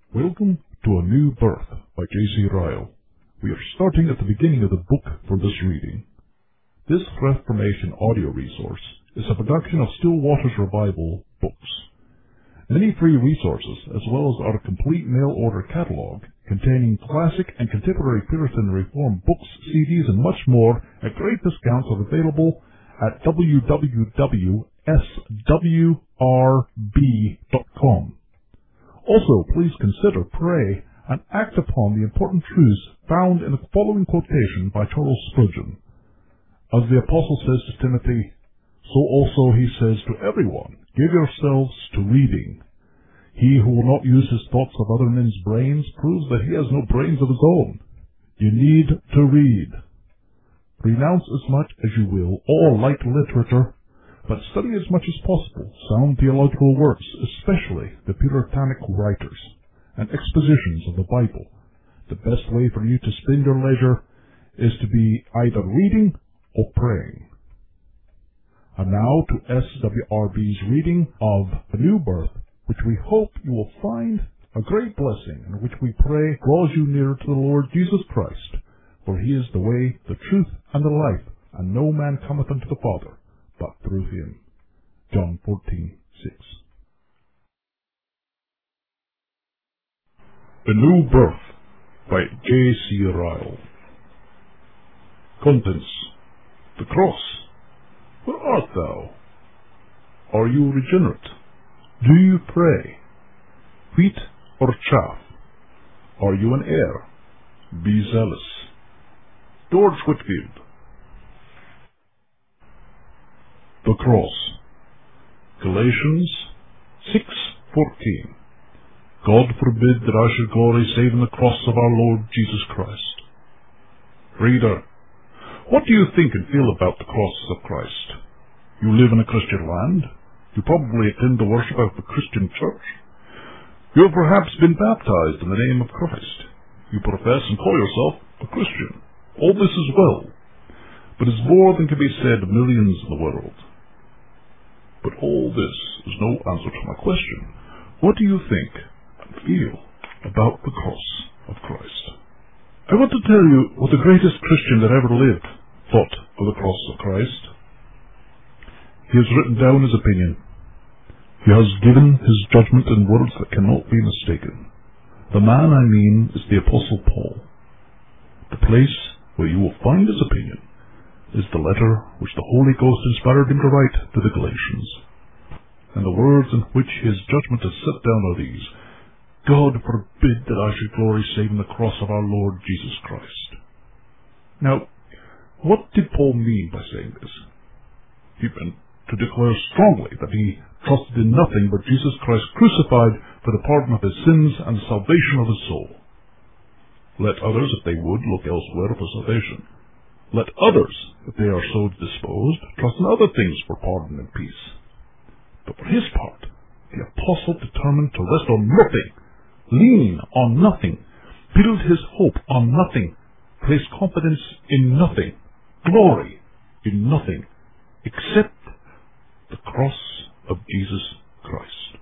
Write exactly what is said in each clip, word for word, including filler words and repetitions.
Welcome to A New Birth by J C Ryle. We are starting at the beginning of the book for this reading. This Reformation audio resource is a production of Still Waters Revival Books. Many free resources, as well as our complete mail-order catalog, containing classic and contemporary Puritan Reform books, C Ds, and much more at great discounts, are available at w w w dot s w r b dot com. Also, please consider, pray, and act upon the important truths found in the following quotation by Charles Spurgeon. As the Apostle says to Timothy, so also he says to everyone, give yourselves to reading. He who will not use his thoughts of other men's brains proves that he has no brains of his own. You need to read. Renounce as much as you will all light literature, but study as much as possible sound theological works, especially the Puritanic writers and expositions of the Bible. The best way for you to spend your leisure is to be either reading or praying. And now to S W R B's reading of A New Birth, which we hope you will find a great blessing, and which we pray draws you nearer to the Lord Jesus Christ. For he is the way, the truth, and the life, and no man cometh unto the Father but through him. John fourteen six. A New Birth by J C Ryle. Contents. The cross. Where art thou? Are you regenerate? Do you pray? Wheat or chaff? Are you an heir? Be zealous. George Whitefield. The cross. Galatians six fourteen. God forbid that I should glory save in the cross of our Lord Jesus Christ. Reader, what do you think and feel about the cross of Christ? You live in a Christian land. You probably attend the worship of the Christian church. You have perhaps been baptized in the name of Christ. You profess and call yourself a Christian. All this is well, but is more than can be said of millions in the world. But all this is no answer to my question. What do you think and feel about the cross of Christ? I want to tell you what the greatest Christian that ever lived thought of the cross of Christ. He has written down his opinion. He has given his judgment in words that cannot be mistaken. The man I mean is the Apostle Paul. The place where you will find his opinion is the letter which the Holy Ghost inspired him to write to the Galatians. And the words in which his judgment is set down are these: God forbid that I should glory save in the cross of our Lord Jesus Christ. Now, what did Paul mean by saying this? He meant to declare strongly that he trusted in nothing but Jesus Christ crucified for the pardon of his sins and the salvation of his soul. Let others, if they would, look elsewhere for salvation. Let others, if they are so disposed, trust in other things for pardon and peace. But for his part, the apostle determined to rest on nothing, lean on nothing, build his hope on nothing, place confidence in nothing, glory in nothing, except the cross of Jesus Christ.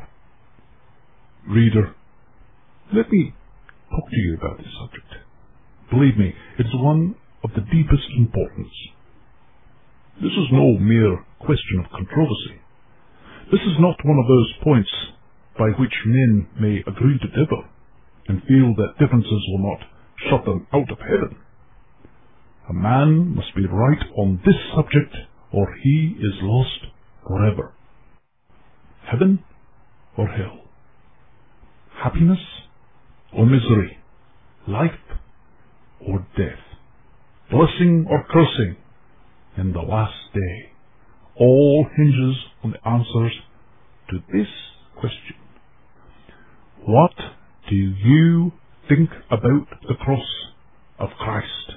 Reader, let me talk to you about this subject. Believe me, it's one of the deepest importance. This is no mere question of controversy. This is not one of those points by which men may agree to differ and feel that differences will not shut them out of heaven. A man must be right on this subject, or he is lost forever. Heaven or hell? Happiness or misery? Life or death? Blessing or cursing in the last day? All hinges on the answers to this question. What do you think about the cross of Christ?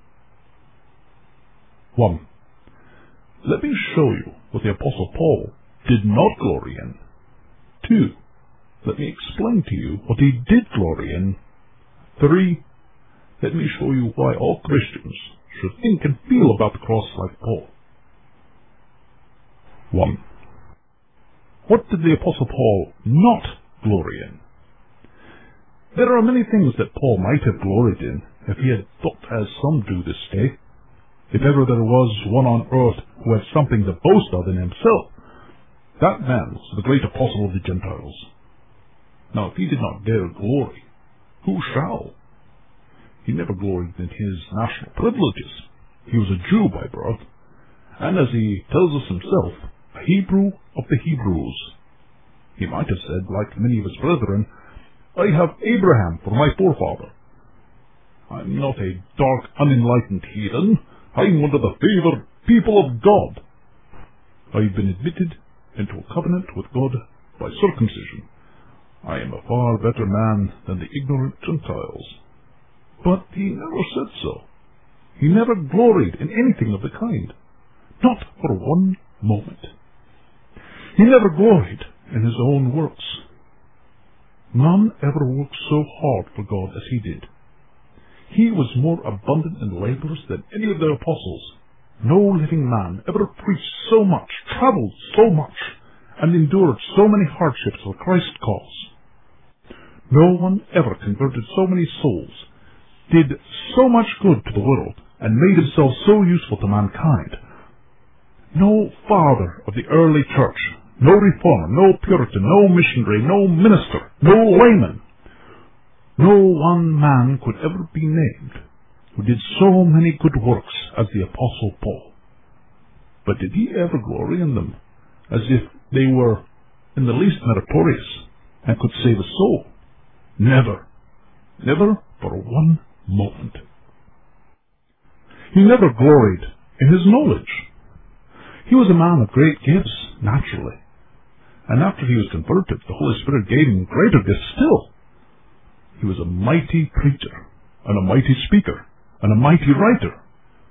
One. Let me show you what the Apostle Paul did not glory in. Two. Let me explain to you what he did glory in. Three. Let me show you why all Christians should think and feel about the cross like Paul. One. What did the Apostle Paul not glory in? There are many things that Paul might have gloried in, if he had thought as some do this day. If ever there was one on earth who had something to boast of in himself, that man was the great apostle of the Gentiles. Now if he did not dare glory, who shall? He never gloried in his national privileges. He was a Jew by birth, and as he tells us himself, a Hebrew of the Hebrews. He might have said, like many of his brethren, I have Abraham for my forefather. I'm not a dark, unenlightened heathen. I'm one of the favoured people of God. I've been admitted into a covenant with God by circumcision. I am a far better man than the ignorant Gentiles. But he never said so. He never gloried in anything of the kind. Not for one moment. He never gloried in his own works. None ever worked so hard for God as he did. He was more abundant in labours than any of the apostles. No living man ever preached so much, travelled so much, and endured so many hardships for Christ's cause. No one ever converted so many souls, did so much good to the world, and made himself so useful to mankind. No father of the early church, no reformer, no Puritan, no missionary, no minister, no layman, no one man could ever be named who did so many good works as the Apostle Paul. But did he ever glory in them, as if they were in the least meritorious, and could save a soul? Never. Never for one moment. He never gloried in his knowledge. He was a man of great gifts, naturally. And after he was converted, the Holy Spirit gave him greater gifts still. He was a mighty preacher, and a mighty speaker, and a mighty writer.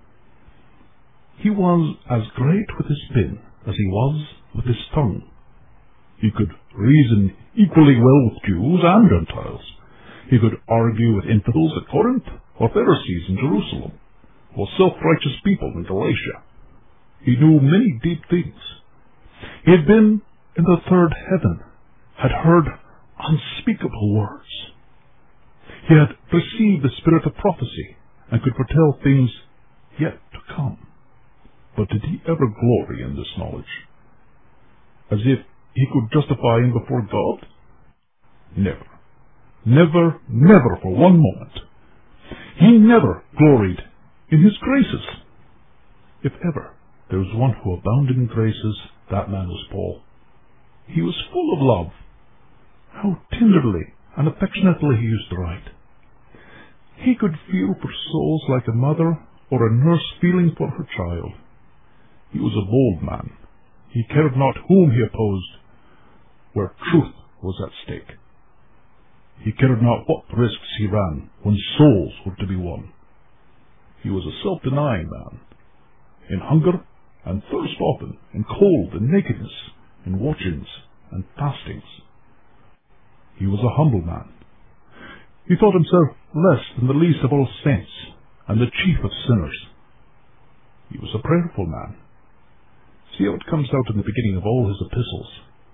He was as great with his pen as he was with his tongue. He could reason equally well with Jews and Gentiles. He could argue with infidels at Corinth, or Pharisees in Jerusalem, or self-righteous people in Galatia. He knew many deep things. He had been in the third heaven, had heard unspeakable words. He had received the spirit of prophecy, and could foretell things yet to come. But did he ever glory in this knowledge, as if he could justify him before God? Never. Never, never for one moment. He never gloried in his graces. If ever there was one who abounded in graces, that man was Paul. He was full of love. How tenderly and affectionately he used to write. He could feel for souls like a mother or a nurse feeling for her child. He was a bold man. He cared not whom he opposed, where truth was at stake. He cared not what risks he ran when souls were to be won. He was a self-denying man, in hunger and thirst often, in cold and nakedness, in watchings and fastings. He was a humble man. He thought himself less than the least of all saints, and the chief of sinners. He was a prayerful man. See how it comes out in the beginning of all his epistles.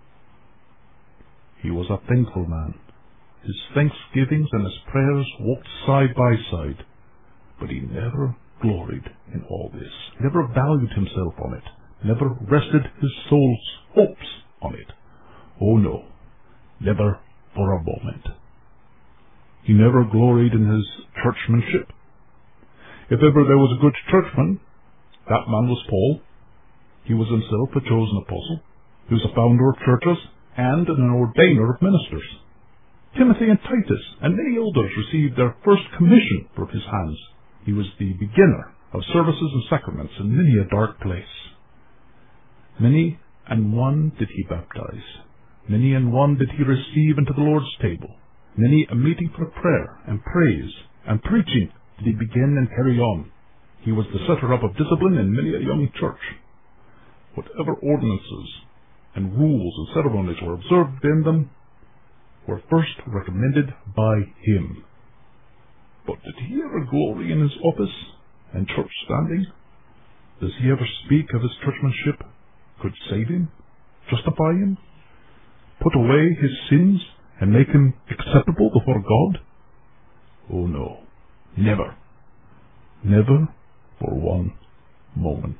He was a thankful man. His thanksgivings and his prayers walked side by side, but he never gloried in all this, never valued himself on it, never rested his soul's hopes on it. Oh no, never for a moment. He never gloried in his churchmanship. If ever there was a good churchman, that man was Paul. He was himself a chosen apostle. He was a founder of churches and an ordainer of ministers. Timothy and Titus and many elders received their first commission from his hands. He was the beginner of services and sacraments in many a dark place. Many and one did he baptize. Many and one did he receive into the Lord's table. Many a meeting for prayer and praise and preaching did he begin and carry on. He was the setter up of discipline in many a young church. Whatever ordinances and rules and ceremonies were observed in them were first recommended by him. But did he ever glory in his office and church standing? Does he ever speak of his churchmanship could save him, justify him, put away his sins, and make him acceptable before God? Oh no, never. Never for one moment.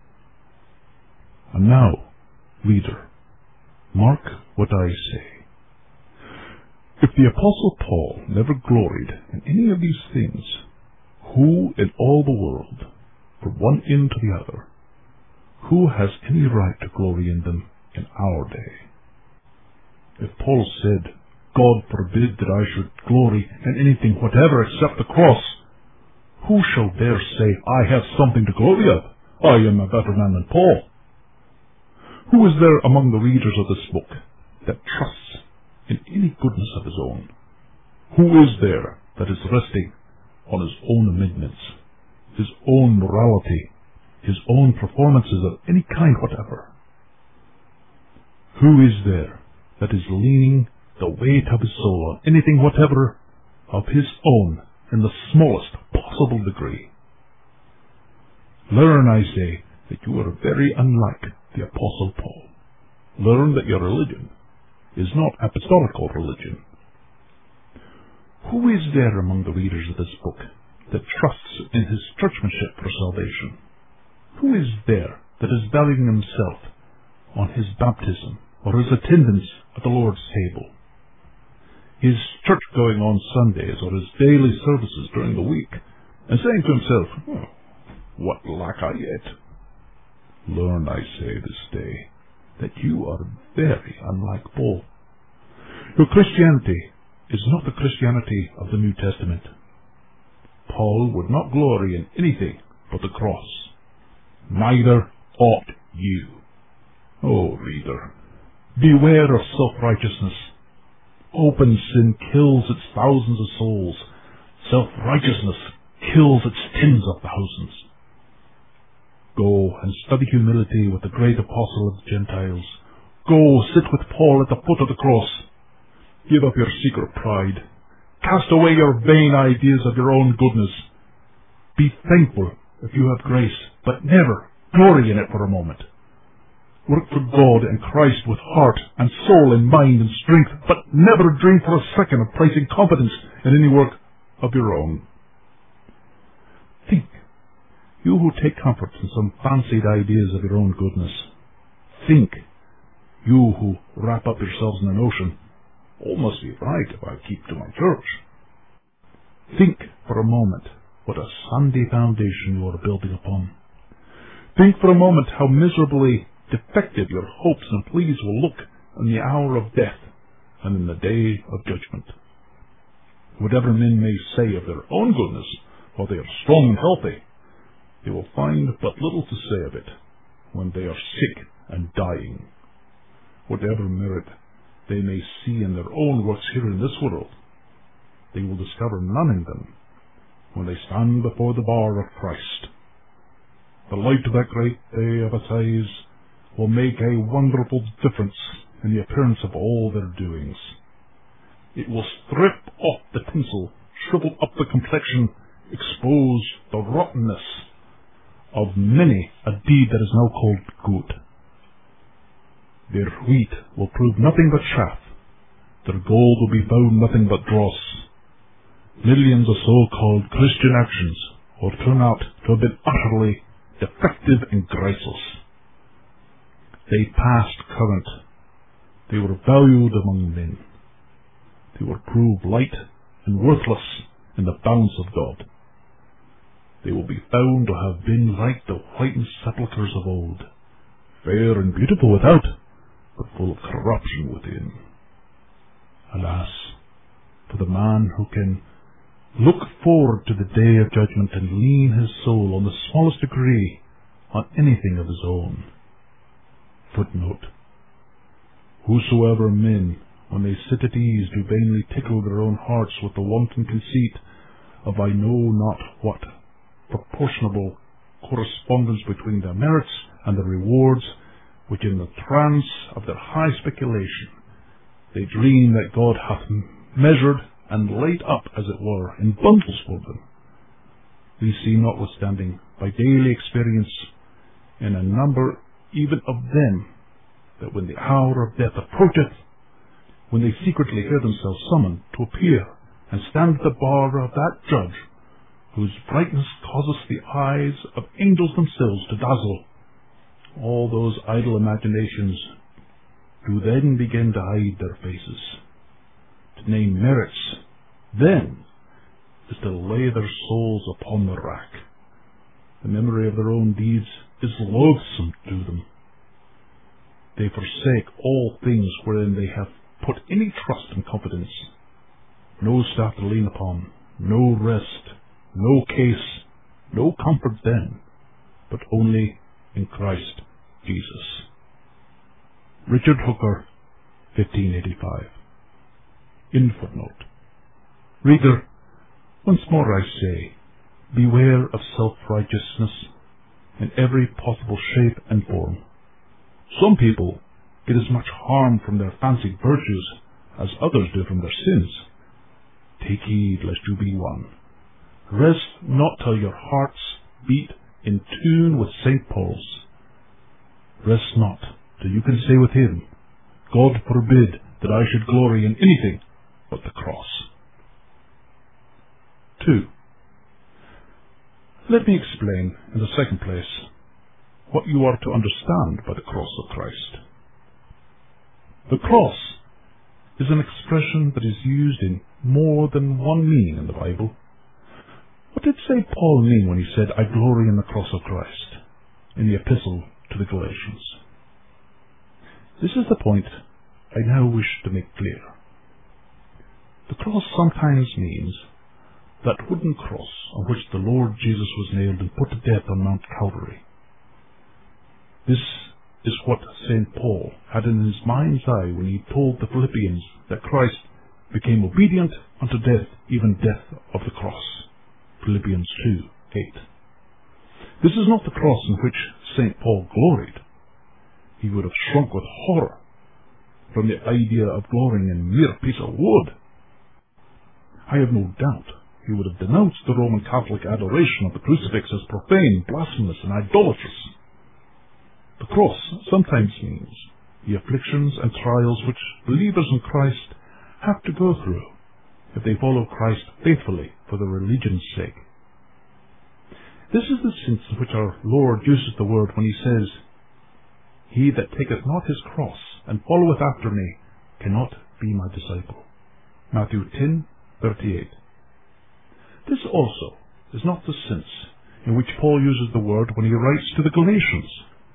And now, reader, mark what I say. If the Apostle Paul never gloried in any of these things, who in all the world, from one end to the other, who has any right to glory in them in our day? If Paul said, God forbid that I should glory in anything whatever except the cross, who shall dare say, I have something to glory of? I am a better man than Paul. Who is there among the readers of this book that trusts in any goodness of his own? Who is there that is resting on his own amendments, his own morality, his own performances of any kind whatever? Who is there that is leaning the weight of his soul on anything whatever of his own in the smallest possible degree? Learn, I say, that you are very unlike the Apostle Paul. Learn that your religion is not apostolical religion. Who is there among the readers of this book that trusts in his churchmanship for salvation? Who is there that is valuing himself on his baptism or his attendance at the Lord's table, his church-going on Sundays or his daily services during the week, and saying to himself, oh, what lack I yet? Learn, I say, this day, that you are very unlike Paul. Your Christianity is not the Christianity of the New Testament. Paul would not glory in anything but the cross. Neither ought you. Oh, reader, beware of self-righteousness. Open sin kills its thousands of souls. Self-righteousness kills its tens of thousands. Go and study humility with the great apostle of the Gentiles. Go sit with Paul at the foot of the cross. Give up your secret pride. Cast away your vain ideas of your own goodness. Be thankful if you have grace, but never glory in it for a moment. Work for God and Christ with heart and soul and mind and strength, but never dream for a second of placing confidence in any work of your own. Think, you who take comfort in some fancied ideas of your own goodness. Think, you who wrap up yourselves in the notion, all must be right if I keep to my church. Think for a moment what a Sunday foundation you are building upon. Think for a moment how miserably defective your hopes and pleas will look in the hour of death and in the day of judgment. Whatever men may say of their own goodness, while they are strong and healthy, they will find but little to say of it when they are sick and dying. Whatever merit they may see in their own works here in this world, they will discover none in them when they stand before the bar of Christ. The light of that great day of assize will make a wonderful difference in the appearance of all their doings. It will strip off the tinsel, shrivel up the complexion, expose the rottenness of many a deed that is now called good. Their wheat will prove nothing but chaff. Their gold will be found nothing but dross. Millions of so-called Christian actions will turn out to have been utterly defective and graceless. They passed current. They were valued among men. They were proved light and worthless in the bounds of God. They will be found to have been like the whitened sepulchres of old, fair and beautiful without, but full of corruption within. Alas, for the man who can look forward to the day of judgment and lean his soul on the smallest degree on anything of his own. Footnote: Whosoever men, when they sit at ease, do vainly tickle their own hearts with the wanton conceit of I know not what proportionable correspondence between their merits and the rewards, which in the trance of their high speculation they dream that God hath measured and laid up, as it were, in bundles for them. We see, notwithstanding, by daily experience in a number even of them, that when the hour of death approacheth, when they secretly hear themselves summoned to appear and stand at the bar of that judge whose brightness causes the eyes of angels themselves to dazzle, all those idle imaginations do then begin to hide their faces. To name merits, then, is to lay their souls upon the rack. The memory of their own deeds is loathsome to them. They forsake all things wherein they have put any trust and confidence. No staff to lean upon, no rest, no case, no comfort then, but only in Christ Jesus. Richard Hooker, fifteen eighty-five. In footnote. Reader, once more I say, beware of self-righteousness in every possible shape and form. Some people get as much harm from their fancied virtues as others do from their sins. Take heed lest you be one. Rest not till your hearts beat in tune with Saint Paul's. Rest not till you can say with him, God forbid that I should glory in anything but the cross. two. Let me explain, in the second place, what you are to understand by the cross of Christ. The cross is an expression that is used in more than one meaning in the Bible. What did Saint Paul mean when he said, I glory in the cross of Christ, in the epistle to the Galatians? This is the point I now wish to make clear. The cross sometimes means that wooden cross on which the Lord Jesus was nailed and put to death on Mount Calvary. This is what Saint Paul had in his mind's eye when he told the Philippians that Christ became obedient unto death, even death of the cross. Philippians two eight. This is not the cross in which Saint Paul gloried. He would have shrunk with horror from the idea of glorying in a mere piece of wood. I have no doubt he would have denounced the Roman Catholic adoration of the crucifix as profane, blasphemous, and idolatrous. The cross sometimes means the afflictions and trials which believers in Christ have to go through if they follow Christ faithfully for the religion's sake. This is the sense in which our Lord uses the word when he says, He that taketh not his cross and followeth after me cannot be my disciple. Matthew ten thirty-eight. This also is not the sense in which Paul uses the word when he writes to the Galatians.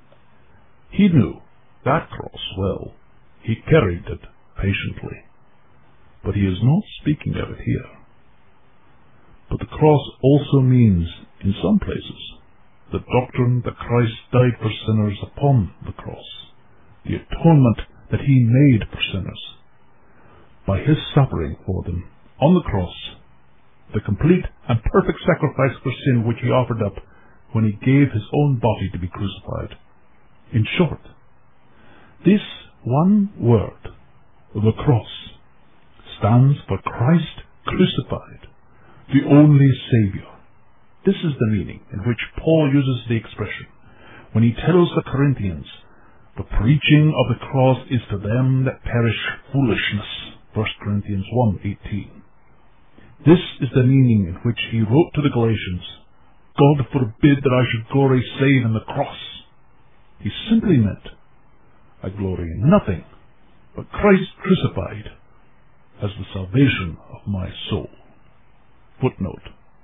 He knew that cross well. He carried it patiently. But he is not speaking of it here. But the cross also means, in some places, the doctrine that Christ died for sinners upon the cross, the atonement that he made for sinners. By his suffering for them on the cross, the complete and perfect sacrifice for sin which he offered up when he gave his own body to be crucified. In short, this one word, the cross, stands for Christ crucified, the only Saviour. This is the meaning in which Paul uses the expression when he tells the Corinthians, the preaching of the cross is to them that perish foolishness. First Corinthians one eighteen. This is the meaning in which he wrote to the Galatians, God forbid that I should glory save in the cross. He simply meant, I glory in nothing but Christ crucified as the salvation of my soul. Footnote.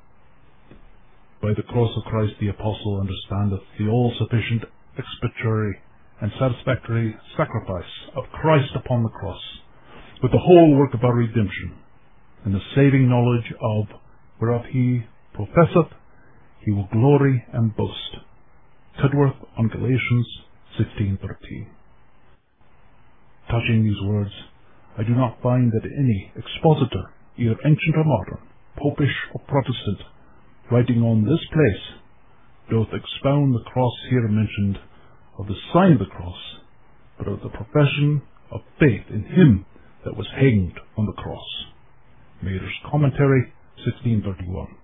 By the cross of Christ the Apostle understandeth the all-sufficient, expiatory, and satisfactory sacrifice of Christ upon the cross, with the whole work of our redemption, and the saving knowledge of whereof he professeth, he will glory and boast. Cudworth on Galatians sixteen thirteen. Touching these words, I do not find that any expositor, either ancient or modern, popish or Protestant, writing on this place, doth expound the cross here mentioned of the sign of the cross, but of the profession of faith in him that was hanged on the cross. Mader's Commentary, sixteen thirty-one.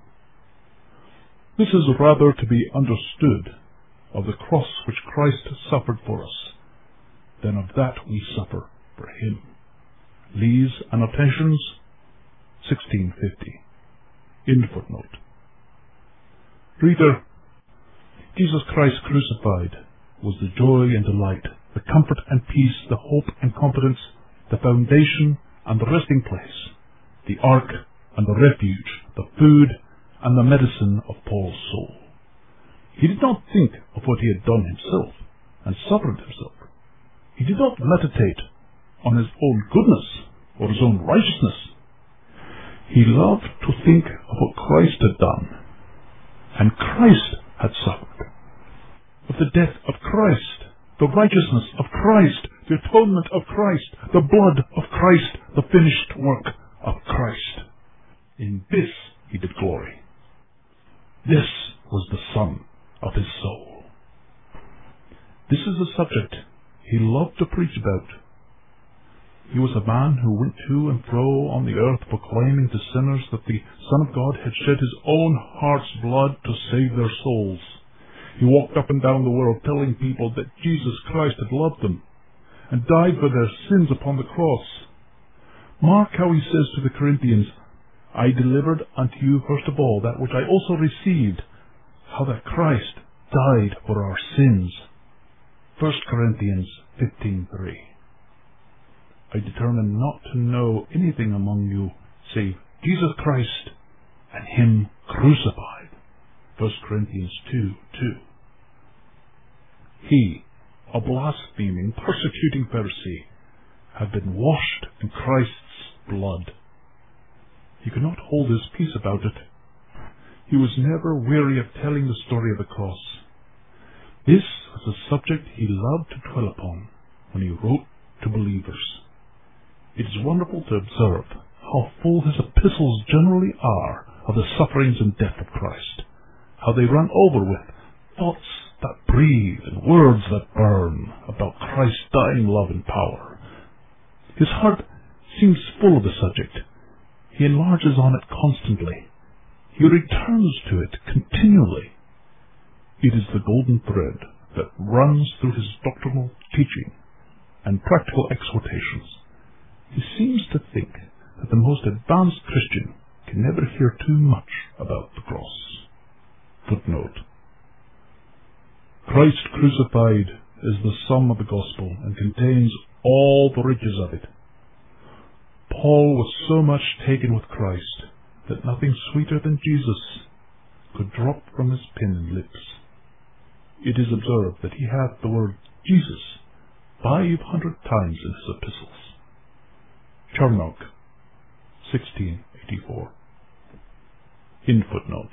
This is rather to be understood of the cross which Christ suffered for us, than of that we suffer for him. Lee's Annotations, sixteen fifty. End footnote. Reader, Jesus Christ crucified was the joy and delight, the comfort and peace, the hope and confidence, the foundation and the resting place, the ark and the refuge, the food and the medicine of Paul's soul. He did not think of what he had done himself and suffered himself. He did not meditate on his own goodness or his own righteousness. He loved to think of what Christ had done, and Christ had suffered. Of the death of Christ, the righteousness of Christ, the atonement of Christ, the blood of Christ, the finished work of Christ. In this he did glory. This was the sum of his soul. This is the subject he loved to preach about. He was a man who went to and fro on the earth proclaiming to sinners that the Son of God had shed his own heart's blood to save their souls. He walked up and down the world telling people that Jesus Christ had loved them and died for their sins upon the cross. Mark how he says to the Corinthians, I delivered unto you first of all that which I also received, how that Christ died for our sins. First Corinthians fifteen three. I determined not to know anything among you save Jesus Christ and him crucified. First Corinthians two two. He, a blaspheming, persecuting Pharisee, had been washed in Christ's blood. He could not hold his peace about it. He was never weary of telling the story of the cross. This was a subject he loved to dwell upon when he wrote to believers. It is wonderful to observe how full his epistles generally are of the sufferings and death of Christ, how they run over with thoughts that breathe and words that burn about Christ's dying love and power. His heart seems full of the subject. He enlarges on it constantly. He returns to it continually. It is the golden thread that runs through his doctrinal teaching and practical exhortations. He seems to think that the most advanced Christian can never hear too much about the cross. Footnote. Christ crucified is the sum of the gospel and contains all the riches of it. Paul was so much taken with Christ that nothing sweeter than Jesus could drop from his pen and lips. It is observed that he hath the word Jesus five hundred times in his epistles. Charnock, sixteen eighty-four. End footnote.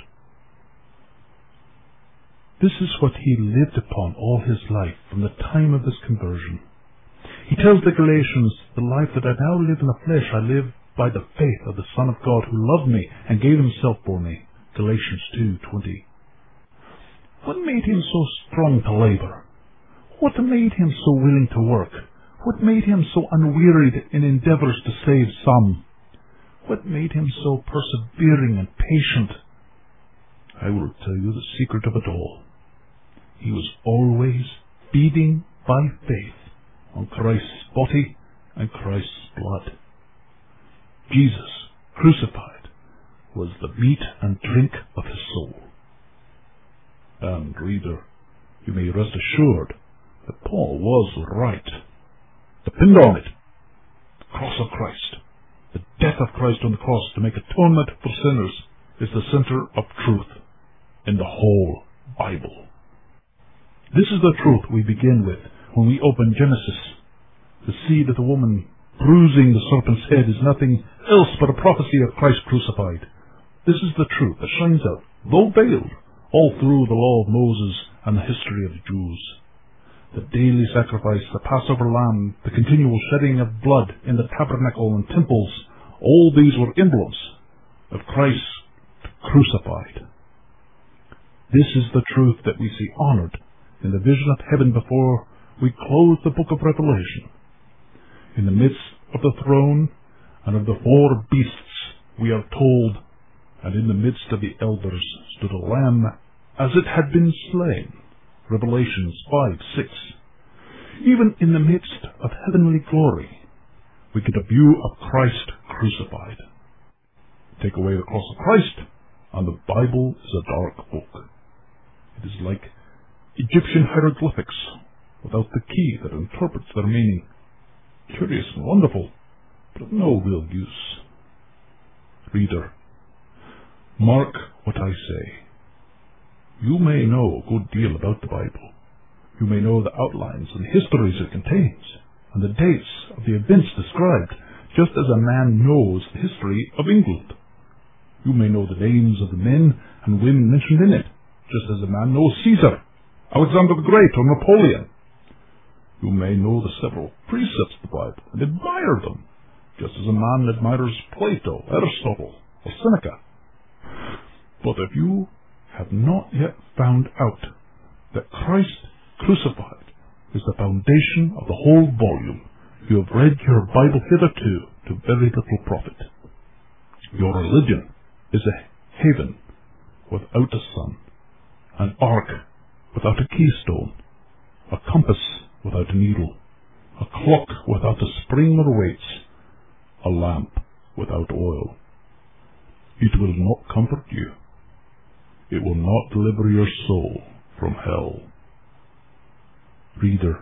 This is what he lived upon all his life from the time of his conversion. He tells the Galatians, the life that I now live in the flesh, I live by the faith of the Son of God who loved me and gave himself for me. Galatians two twenty. What made him so strong to labor? What made him so willing to work? What made him so unwearied in endeavors to save some? What made him so persevering and patient? I will tell you the secret of it all. He was always feeding by faith on Christ's body and Christ's blood. Jesus, crucified, was the meat and drink of his soul. And, reader, you may rest assured that Paul was right. Depend on it. The cross of Christ, the death of Christ on the cross to make atonement for sinners, is the center of truth in the whole Bible. This is the truth we begin with when we open Genesis. The seed of the woman bruising the serpent's head is nothing else but a prophecy of Christ crucified. This is the truth that shines out, though veiled, all through the law of Moses and the history of the Jews. The daily sacrifice, the Passover lamb, the continual shedding of blood in the tabernacle and temples, all these were emblems of Christ crucified. This is the truth that we see honored in the vision of heaven before we close the book of Revelation. In the midst of the throne and of the four beasts, we are told, and in the midst of the elders stood a lamb as it had been slain. Revelations five six. Even in the midst of heavenly glory, we get a view of Christ crucified. Take away the cross of Christ, and the Bible is a dark book. It is like Egyptian hieroglyphics without the key that interprets their meaning. Curious and wonderful, but of no real use. Reader, mark what I say. You may know a good deal about the Bible. You may know the outlines and histories it contains, and the dates of the events described, just as a man knows the history of England. You may know the names of the men and women mentioned in it, just as a man knows Caesar, Alexander the Great, or Napoleon. You may know the several precepts of the Bible and admire them, just as a man admires Plato, Aristotle, or Seneca. But if you have not yet found out that Christ crucified is the foundation of the whole volume, you have read your Bible hitherto to very little profit. Your religion is a haven without a sun, an ark without a keystone, a compass without a needle, a clock without a spring or weights, a lamp without oil. It will not comfort you. It will not deliver your soul from hell. Reader,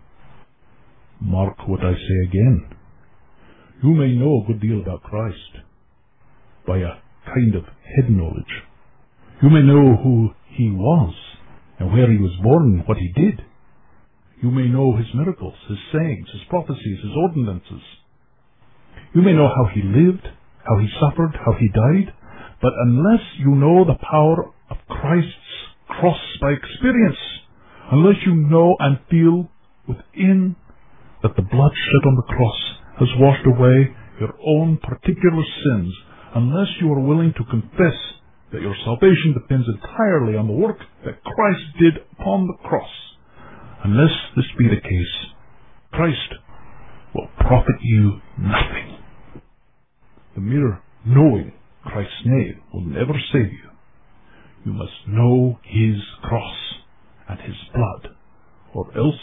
mark what I say again. You may know a good deal about Christ by a kind of head knowledge. You may know who he was, and where he was born, and what he did. You may know his miracles, his sayings, his prophecies, his ordinances. You may know how he lived, how he suffered, how he died, but unless you know the power of Christ's cross by experience, unless you know and feel within that the blood shed on the cross has washed away your own particular sins, unless you are willing to confess that your salvation depends entirely on the work that Christ did upon the cross, unless this be the case, Christ will profit you nothing. The mere knowing Christ's name will never save you. You must know his cross and his blood, or else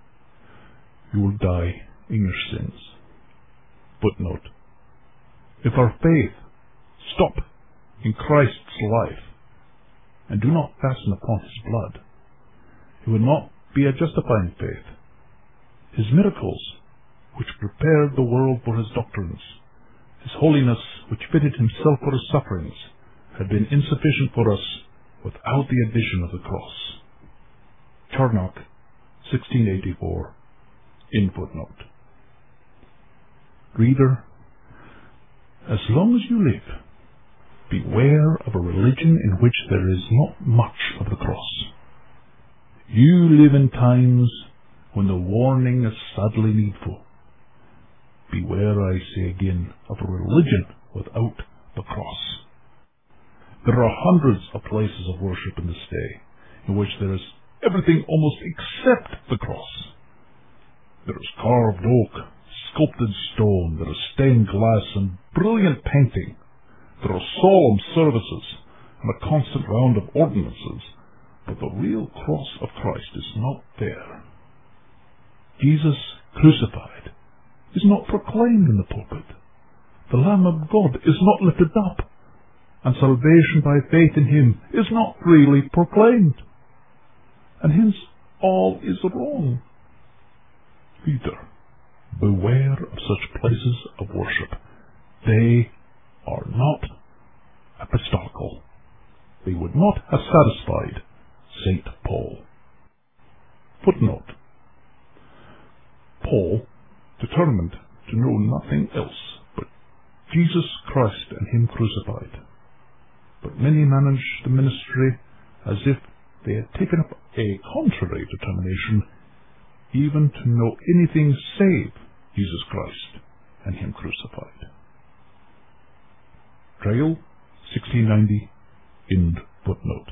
you will die in your sins. Footnote: if our faith stop in Christ's life and do not fasten upon his blood, it will not be a justifying faith. His miracles, which prepared the world for his doctrines, his holiness, which fitted himself for his sufferings, had been insufficient for us without the addition of the cross. Charnock, sixteen eighty-four, in footnote. Reader, as long as you live, beware of a religion in which there is not much of the cross. You live in times when the warning is sadly needful. Beware, I say again, of a religion without the cross. There are hundreds of places of worship in this day in which there is everything almost except the cross. There is carved oak, sculpted stone, there is stained glass and brilliant painting. There are solemn services and a constant round of ordinances, but the real cross of Christ is not there. Jesus crucified is not proclaimed in the pulpit. The Lamb of God is not lifted up, and salvation by faith in him is not freely proclaimed. And hence all is wrong. Reader, beware of such places of worship. They are not apostolical. They would not have satisfied Saint Paul. Footnote: Paul determined to know nothing else but Jesus Christ and him crucified. But many manage the ministry as if they had taken up a contrary determination, even to know anything save Jesus Christ and him crucified. Trail, sixteen ninety, end footnote.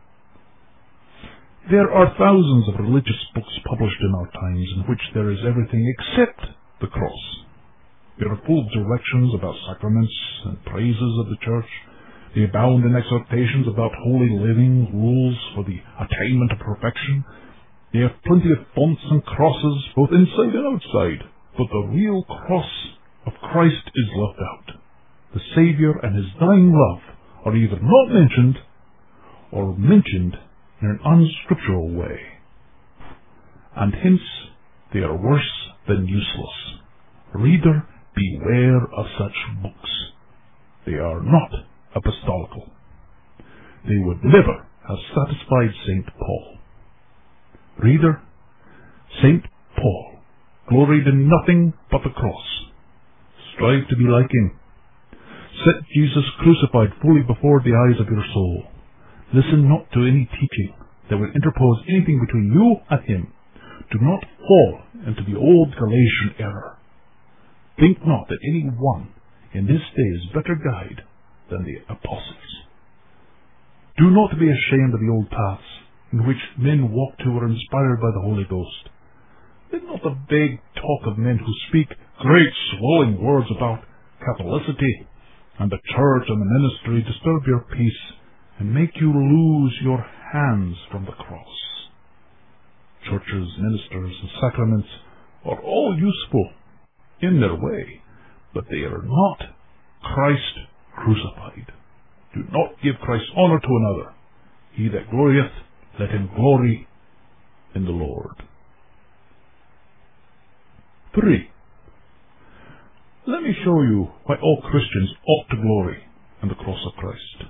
There are thousands of religious books published in our times in which there is everything except the cross. They are full of directions about sacraments and praises of the church. They abound in exhortations about holy living, rules for the attainment of perfection. They have plenty of fonts and crosses, both inside and outside. But the real cross of Christ is left out. The Saviour and his dying love are either not mentioned or mentioned in an unscriptural way, and hence they are worse than useless. Reader, beware of such books. They are not apostolical. They would never have satisfied Saint Paul. Reader, Saint Paul gloried in nothing but the cross. Strive to be like him. Set Jesus crucified fully before the eyes of your soul. Listen not to any teaching that will interpose anything between you and him. Do not fall into the old Galatian error. Think not that any one in this day is better guide than the apostles. Do not be ashamed of the old paths in which men walked who were inspired by the Holy Ghost. Let not the vague talk of men who speak great swelling words about Catholicity and the church and the ministry disturb your peace and make you lose your hands from the cross. Churches, ministers, and sacraments are all useful in their way, but they are not Christ crucified. Do not give Christ honor to another. He that glorieth, let him glory in the Lord. Three. Let me show you why all Christians ought to glory in the cross of Christ.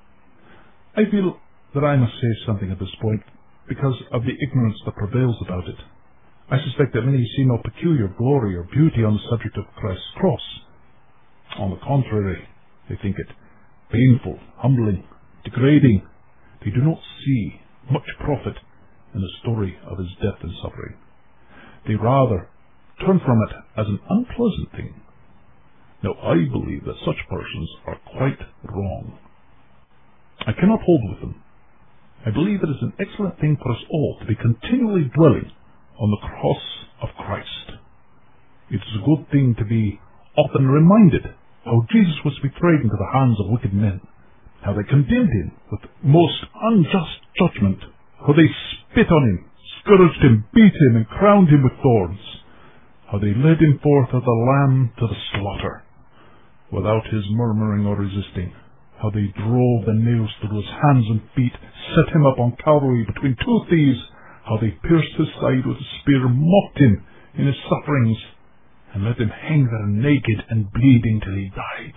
I feel that I must say something at this point because of the ignorance that prevails about it. I suspect that many see no peculiar glory or beauty on the subject of Christ's cross. On the contrary, they think it painful, humbling, degrading. They do not see much profit in the story of his death and suffering. They rather turn from it as an unpleasant thing. Now, I believe that such persons are quite wrong. I cannot hold with them. I believe it is an excellent thing for us all to be continually dwelling on the cross of Christ. It is a good thing to be often reminded how Jesus was betrayed into the hands of wicked men, how they condemned him with most unjust judgment, how they spit on him, scourged him, beat him, and crowned him with thorns, how they led him forth as a lamb to the slaughter, without his murmuring or resisting, how they drove the nails through his hands and feet, set him up on Calvary between two thieves, how they pierced his side with a spear, mocked him in his sufferings, and let him hang there naked and bleeding till he died.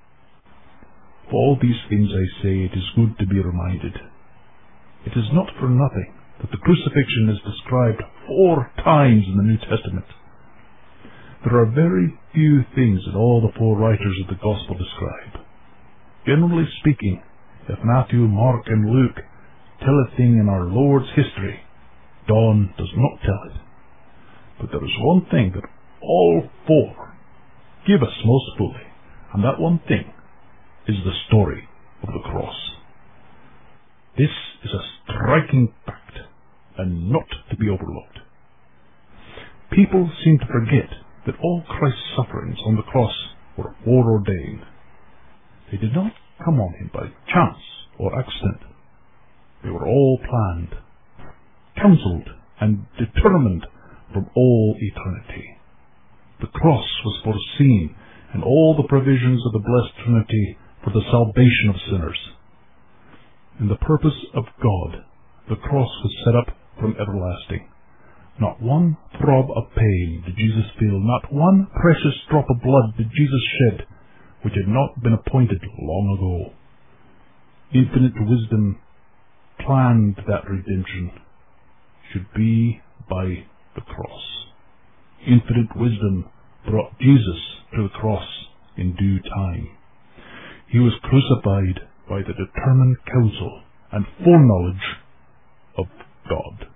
For all these things I say, it is good to be reminded. It is not for nothing that the crucifixion is described four times in the New Testament. There are very few things that all the four writers of the Gospel describe. Generally speaking, if Matthew, Mark, and Luke tell a thing in our Lord's history, John does not tell it. But there is one thing that all four give us most fully, and that one thing is the story of the cross. This is a striking fact, and not to be overlooked. People seem to forget that all Christ's sufferings on the cross were foreordained. They did not come on him by chance or accident. They were all planned, counselled, and determined from all eternity. The cross was foreseen in all the provisions of the blessed Trinity for the salvation of sinners. In the purpose of God, the cross was set up from everlasting. Not one throb of pain did Jesus feel, not one precious drop of blood did Jesus shed, which had not been appointed long ago. Infinite wisdom planned that redemption should be by the cross. Infinite wisdom brought Jesus to the cross in due time. He was crucified by the determined counsel and foreknowledge of God.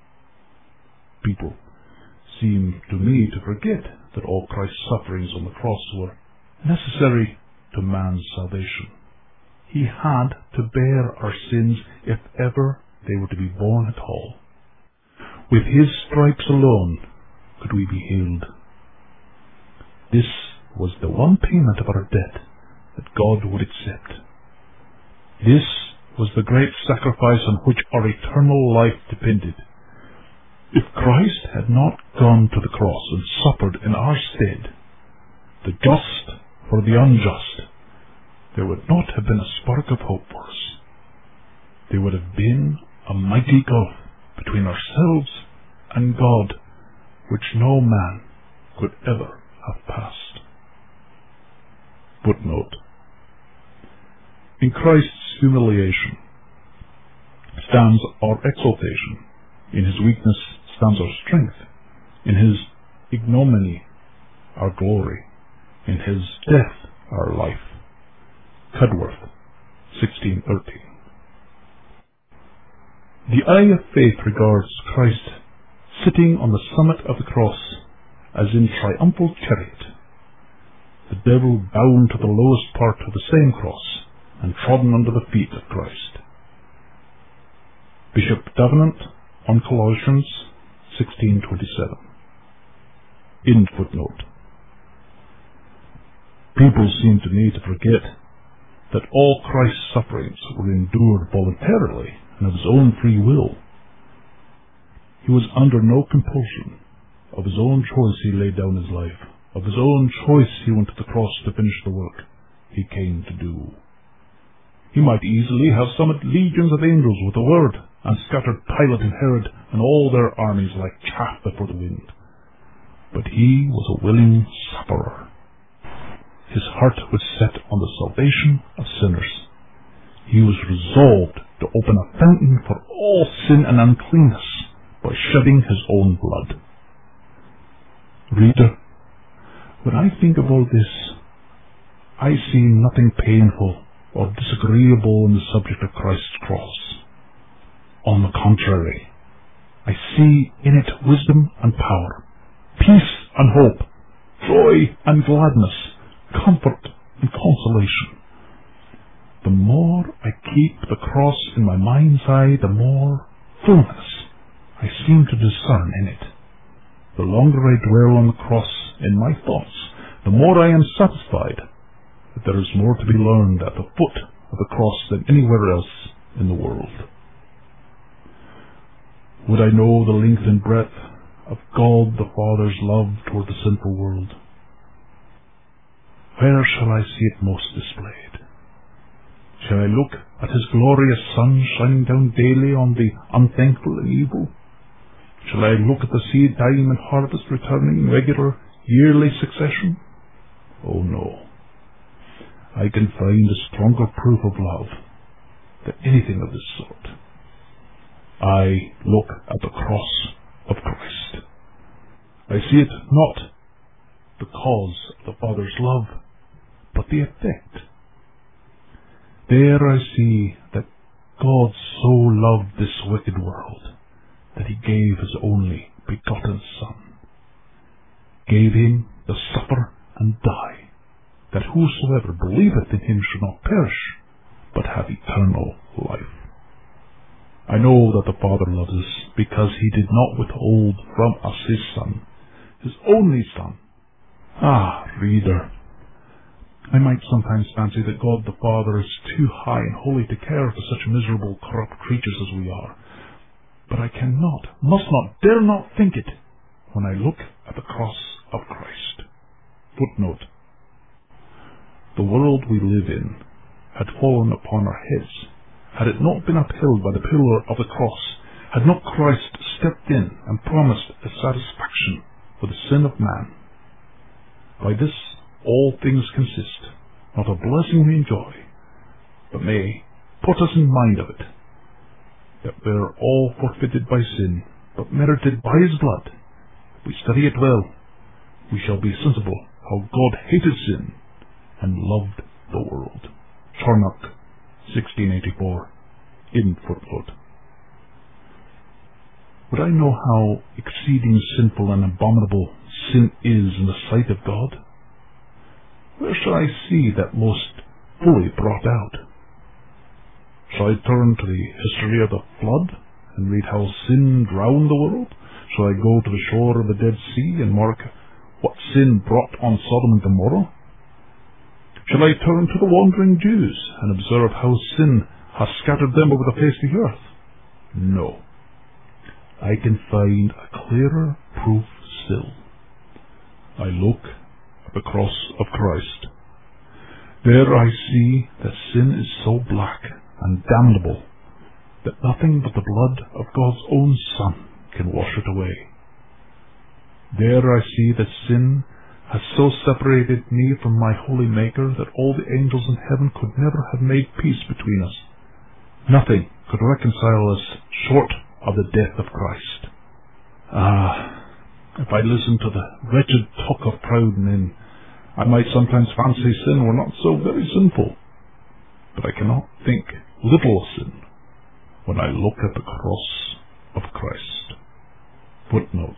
People seem to me to forget that all Christ's sufferings on the cross were necessary to man's salvation. He had to bear our sins if ever they were to be borne at all. With his stripes alone could we be healed. This was the one payment of our debt that God would accept. This was the great sacrifice on which our eternal life depended. If Christ had not gone to the cross and suffered in our stead, the just for the unjust, there would not have been a spark of hope for us. There would have been a mighty gulf between ourselves and God, which no man could ever have passed. Footnote: in Christ's humiliation stands our exaltation. In his weakness stands our strength. In his ignominy, our glory. In his death, our life. Cudworth, sixteen thirteen. The eye of faith regards Christ sitting on the summit of the cross as in triumphal chariot, the devil bound to the lowest part of the same cross and trodden under the feet of Christ. Bishop Davenant on Colossians sixteen twenty-seven. End footnote. People seem to me to forget that all Christ's sufferings were endured voluntarily and of his own free will. He was under no compulsion. Of his own choice he laid down his life. Of his own choice he went to the cross to finish the work he came to do. He might easily have summoned legions of angels with a word, and scattered Pilate and Herod and all their armies like chaff before the wind. But he was a willing sufferer. His heart was set on the salvation of sinners. He was resolved to open a fountain for all sin and uncleanness by shedding his own blood. Reader, when I think of all this, I see nothing painful or disagreeable in the subject of Christ's cross. On the contrary, I see in it wisdom and power, peace and hope, joy and gladness, comfort and consolation. The more I keep the cross in my mind's eye, the more fullness I seem to discern in it. The longer I dwell on the cross in my thoughts, the more I am satisfied that there is more to be learned at the foot of the cross than anywhere else in the world. Would I know the length and breadth of God the Father's love toward the sinful world? Where shall I see it most displayed? Shall I look at his glorious sun shining down daily on the unthankful and evil? Shall I look at the seed time and harvest returning in regular, yearly succession? Oh no. I can find a stronger proof of love than anything of this sort. I look at the cross of Christ. I see it not the cause of the Father's love, but the effect. There I see that God so loved this wicked world that he gave his only begotten Son, gave him to suffer and die, that whosoever believeth in him should not perish, but have eternal life. I know that the Father loves us because he did not withhold from us his Son, his only Son. Ah, reader, I might sometimes fancy that God the Father is too high and holy to care for such miserable, corrupt creatures as we are. But I cannot, must not, dare not think it when I look at the cross of Christ. Footnote: the world we live in had fallen upon our heads had it not been upheld by the pillar of the cross, had not Christ stepped in and promised a satisfaction for the sin of man. By this all things consist, not a blessing we enjoy, but may put us in mind of it, that we are all forfeited by sin, but merited by his blood. If we study it well, we shall be sensible how God hated sin and loved the world. Charnock, sixteen eighty-four, in footnote. Would I know how exceeding sinful and abominable sin is in the sight of God? Where shall I see that most fully brought out? Shall I turn to the history of the flood and read how sin drowned the world? Shall I go to the shore of the Dead Sea and mark what sin brought on Sodom and Gomorrah? Shall I turn to the wandering Jews and observe how sin has scattered them over the face of the earth? No. I can find a clearer proof still. I look at the cross of Christ. There I see that sin is so black and damnable that nothing but the blood of God's own Son can wash it away. There I see that sin has so separated me from my holy Maker that all the angels in heaven could never have made peace between us. Nothing could reconcile us short of the death of Christ. Ah, if I listened to the wretched talk of proud men, I might sometimes fancy sin were not so very sinful. But I cannot think little sin when I look at the cross of Christ. Footnote.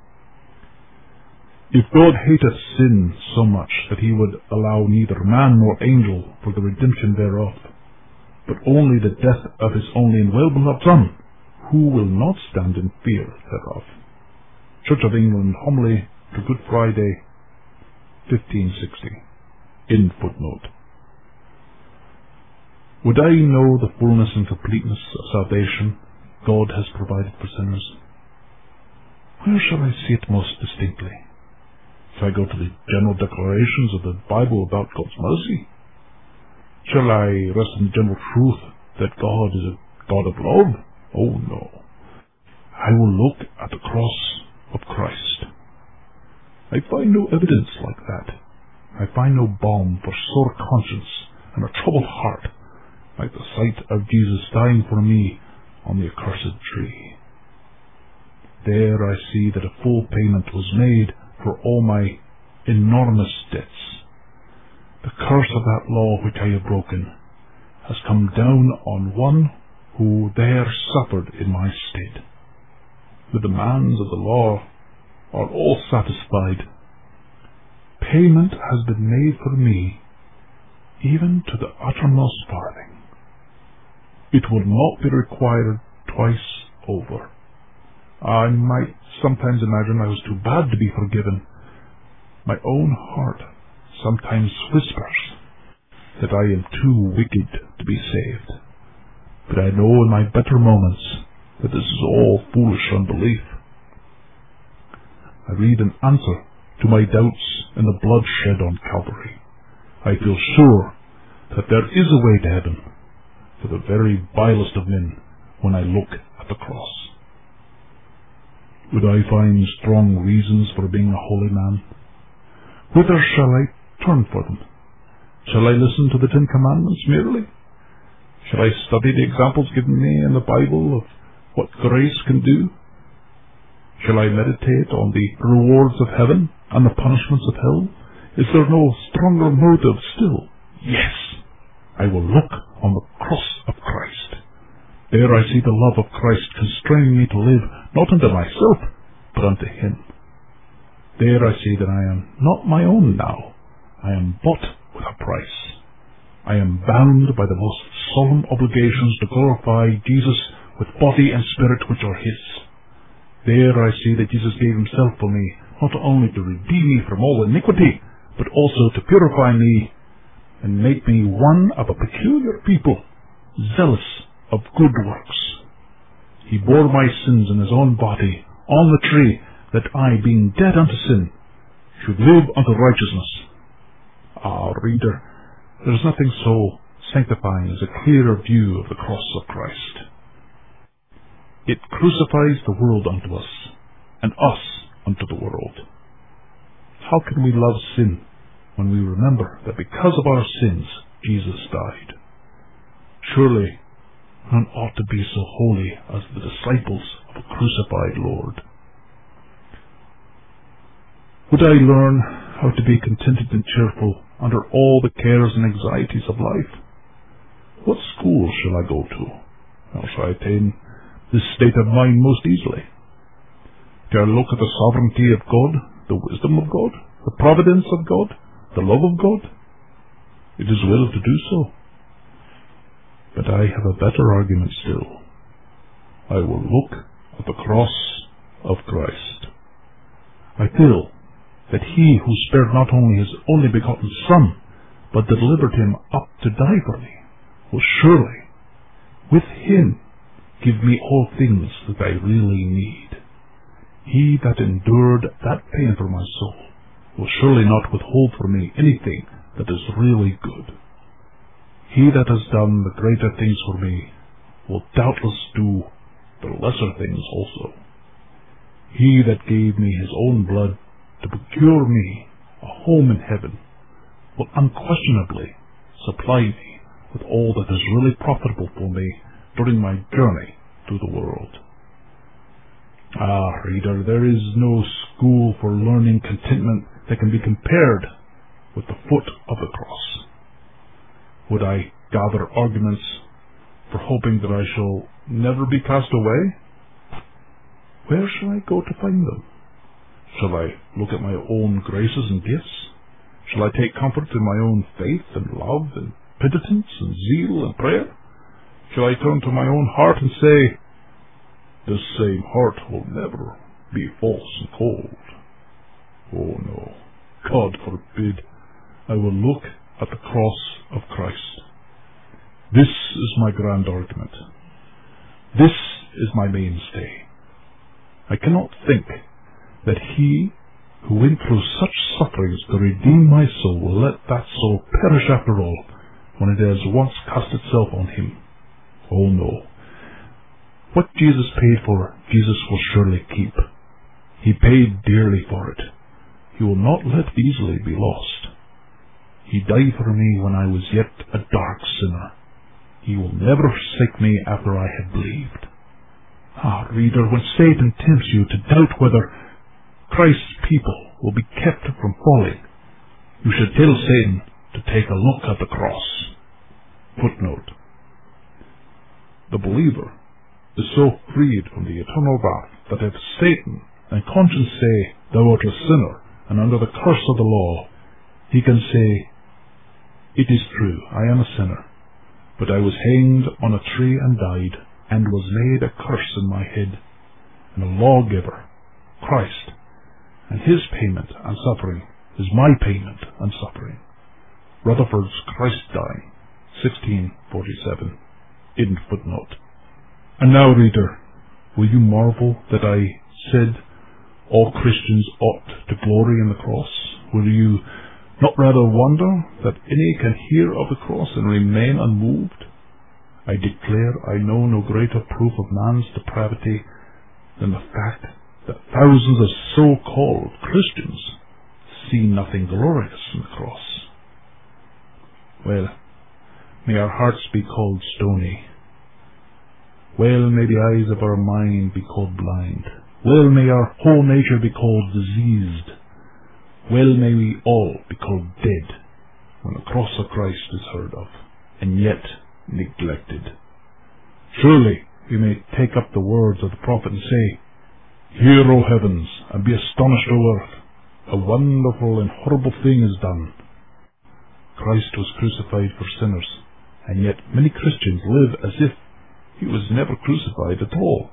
If God hateth sin so much that he would allow neither man nor angel for the redemption thereof, but only the death of his only and well-beloved Son, who will not stand in fear thereof? Church of England Homily to Good Friday, fifteen sixty. In footnote. Would I know the fullness and completeness of salvation God has provided for sinners? Where shall I see it most distinctly? Shall I go to the general declarations of the Bible about God's mercy? Shall I rest in the general truth that God is a God of love? Oh no. I will look at the cross of Christ. I find no evidence like that. I find no balm for sore conscience and a troubled heart like the sight of Jesus dying for me on the accursed tree. There I see that a full payment was made for all my enormous debts. The curse of that law which I have broken has come down on one who there suffered in my stead. The demands of the law are all satisfied. Payment has been made for me, even to the uttermost farthing. It will not be required twice over. I might sometimes imagine I was too bad to be forgiven. My own heart sometimes whispers that I am too wicked to be saved. But I know in my better moments that this is all foolish unbelief. I read an answer to my doubts in the blood shed on Calvary. I feel sure that there is a way to heaven for the very vilest of men when I look at the cross. Would I find strong reasons for being a holy man? Whither shall I turn for them? Shall I listen to the Ten Commandments merely? Shall I study the examples given me in the Bible of what grace can do? Shall I meditate on the rewards of heaven and the punishments of hell? Is there no stronger motive still? Yes, I will look on the cross of Christ. There I see the love of Christ constraining me to live not unto myself, but unto him. There I see that I am not my own now. I am bought with a price. I am bound by the most solemn obligations to glorify Jesus with body and spirit which are his. There I see that Jesus gave himself for me, not only to redeem me from all iniquity, but also to purify me and make me one of a peculiar people, zealous of good works. He bore my sins in his own body on the tree, that I, being dead unto sin, should live unto righteousness. Ah, reader, there is nothing so sanctifying as a clearer view of the cross of Christ. It crucifies the world unto us, and us unto the world. How can we love sin when we remember that because of our sins, Jesus died? Surely, none ought to be so holy as the disciples of a crucified Lord. Would I learn how to be contented and cheerful under all the cares and anxieties of life? What school shall I go to? How shall I attain this state of mind most easily? Do I look at the sovereignty of God, the wisdom of God, the providence of God, the love of God? It is well to do so. But I have a better argument still. I will look at the cross of Christ. I feel that he who spared not only his only begotten Son, but delivered him up to die for me, will surely, with him, give me all things that I really need. He that endured that pain for my soul will surely not withhold from me anything that is really good. He that has done the greater things for me will doubtless do the lesser things also. He that gave me his own blood to procure me a home in heaven will unquestionably supply me with all that is really profitable for me during my journey through the world. Ah, reader, there is no school for learning contentment that can be compared with the foot of the cross. Would I gather arguments for hoping that I shall never be cast away? Where shall I go to find them? Shall I look at my own graces and gifts? Shall I take comfort in my own faith and love and penitence and zeal and prayer? Shall I turn to my own heart and say, this same heart will never be false and cold? Oh no, God forbid. I will look at the cross of Christ. This is my grand argument. This is my mainstay. I cannot think that he who went through such sufferings to redeem my soul will let that soul perish after all, when it has once cast itself on him. Oh no. What Jesus paid for, Jesus will surely keep. He paid dearly for it. He will not let it easily be lost. He died for me when I was yet a dark sinner. He will never forsake me after I have believed. Ah, reader, when Satan tempts you to doubt whether Christ's people will be kept from falling, you should tell Satan to take a look at the cross. Footnote. The believer is so freed from the eternal wrath that if Satan and conscience say, thou art a sinner and under the curse of the law, he can say, it is true, I am a sinner, but I was hanged on a tree and died, and was made a curse in my head, and a lawgiver, Christ, and his payment and suffering is my payment and suffering. Rutherford's Christ Dying, sixteen forty-seven. End footnote. And now, reader, will you marvel that I said all Christians ought to glory in the cross? Will you not rather wonder that any can hear of the cross and remain unmoved? I declare I know no greater proof of man's depravity than the fact that thousands of so-called Christians see nothing glorious in the cross. Well, may our hearts be called stony. Well, may the eyes of our mind be called blind. Well, may our whole nature be called diseased. Well, may we all be called dead when the cross of Christ is heard of, and yet neglected. Surely we may take up the words of the prophet and say, hear, O heavens, and be astonished, O earth. A wonderful and horrible thing is done. Christ was crucified for sinners, and yet many Christians live as if he was never crucified at all.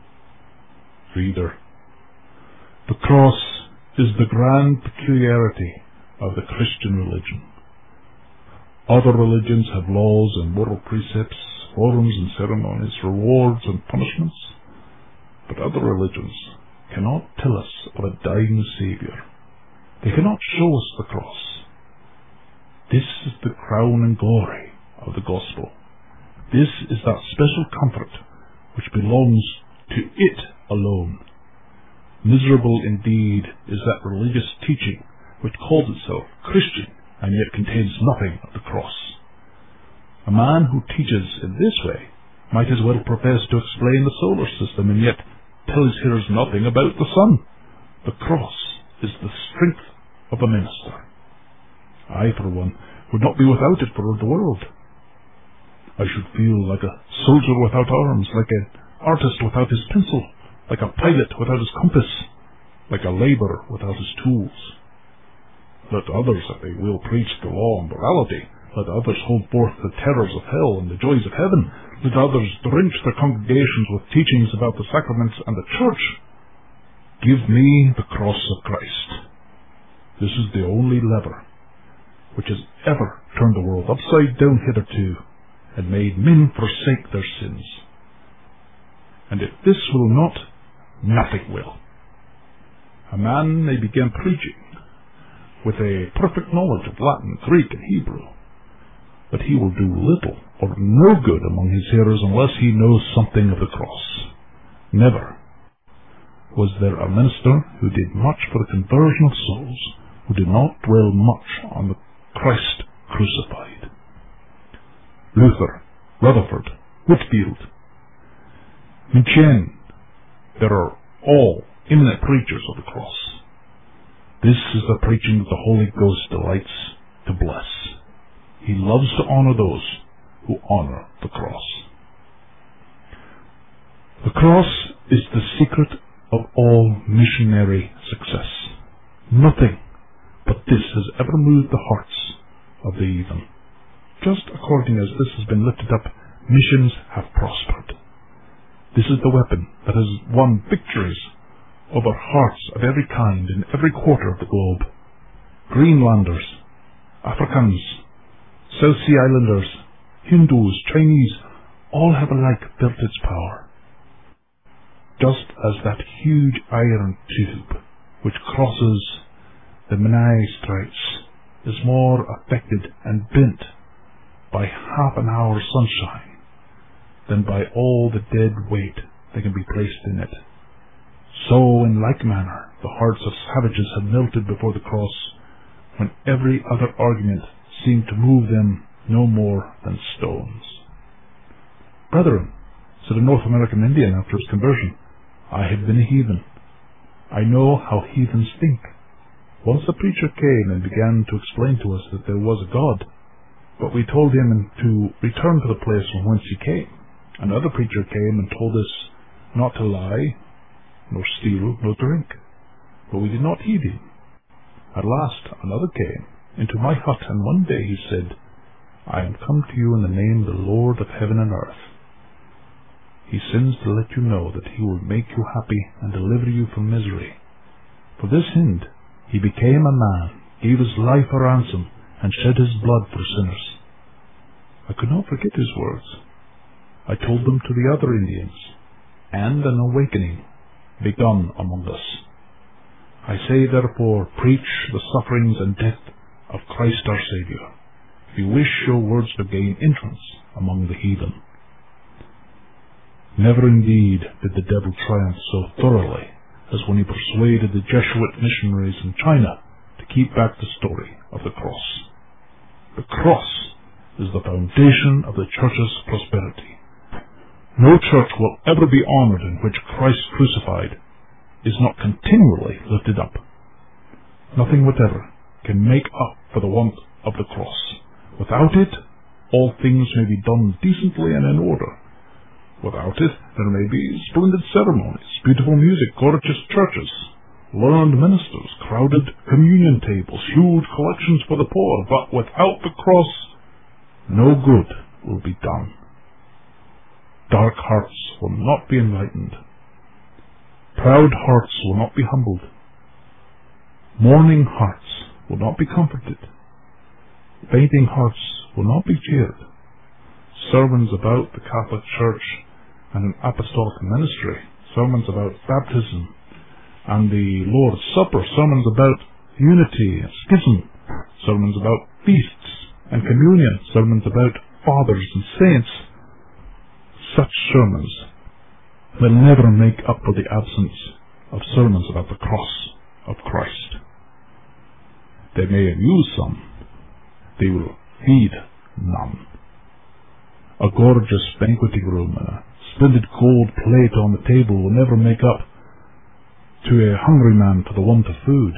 Reader, the cross is the grand peculiarity of the Christian religion. Other religions have laws and moral precepts, forms and ceremonies, rewards and punishments, but other religions cannot tell us of a dying Saviour. They cannot show us the cross. This is the crown and glory of the gospel. This is that special comfort which belongs to it alone. Miserable indeed is that religious teaching which calls itself Christian and yet contains nothing of the cross. A man who teaches in this way might as well profess to explain the solar system and yet tell his hearers nothing about the sun. The cross is the strength of a minister. I, for one, would not be without it for the world. I should feel like a soldier without arms, like an artist without his pencil, like a pilot without his compass, like a labourer without his tools. Let others, if they will, preach the law and morality. Let others hold forth the terrors of hell and the joys of heaven. Let others drench their congregations with teachings about the sacraments and the church. Give me the cross of Christ. This is the only lever which has ever turned the world upside down hitherto and made men forsake their sins. And if this will not, nothing will. A man may begin preaching with a perfect knowledge of Latin, Greek, and Hebrew. But he will do little or no good among his hearers unless he knows something of the cross. Never was there a minister who did much for the conversion of souls who did not dwell much on the Christ crucified. Luther, Rutherford, Whitfield, Minchin, there are all eminent preachers of the cross. This is the preaching that the Holy Ghost delights to bless. He loves to honor those who honor the cross. The cross is the secret of all missionary success. Nothing but this has ever moved the hearts of the heathen. Just according as this has been lifted up, missions have prospered. This is the weapon that has won victories over hearts of every kind in every quarter of the globe. Greenlanders, Africans, South Sea Islanders, Hindus, Chinese, all have alike felt its power. Just as that huge iron tube which crosses the Menai Straits is more affected and bent by half an hour's sunshine than by all the dead weight that can be placed in it, so in like manner the hearts of savages have melted before the cross, when every other argument seemed to move them no more than stones. Brethren, said a North American Indian after his conversion, I had been a heathen. I know how heathens think. Once a preacher came and began to explain to us that there was a God, but we told him to return to the place from whence he came. Another preacher came and told us not to lie, nor steal, nor drink, but we did not heed him. At last another came into my hut, and one day he said, I am come to you in the name of the Lord of heaven and earth. He sends to let you know that he will make you happy and deliver you from misery. For this end he became a man, gave his life a ransom, and shed his blood for sinners. I could not forget his words. I told them to the other Indians, and an awakening begun among us. I say therefore, preach the sufferings and death of Christ our Saviour, if you wish your words to gain entrance among the heathen. Never indeed did the devil triumph so thoroughly as when he persuaded the Jesuit missionaries in China to keep back the story of the cross. The cross is the foundation of the church's prosperity. No church will ever be honored in which Christ crucified is not continually lifted up. Nothing whatever can make up for the want of the cross. Without it, all things may be done decently and in order. Without it, there may be splendid ceremonies, beautiful music, gorgeous churches, learned ministers, crowded communion tables, huge collections for the poor, but without the cross, no good will be done. Dark hearts will not be enlightened. Proud hearts will not be humbled. Mourning hearts will not be comforted. Fainting hearts will not be cheered. Sermons about the Catholic Church and an apostolic ministry, sermons about baptism and the Lord's Supper, sermons about unity and schism, sermons about feasts and communion, sermons about fathers and saints. Such sermons will never make up for the absence of sermons about the cross of Christ. They may amuse some, they will feed none. A gorgeous banqueting room and a splendid gold plate on the table will never make up to a hungry man for the want of food.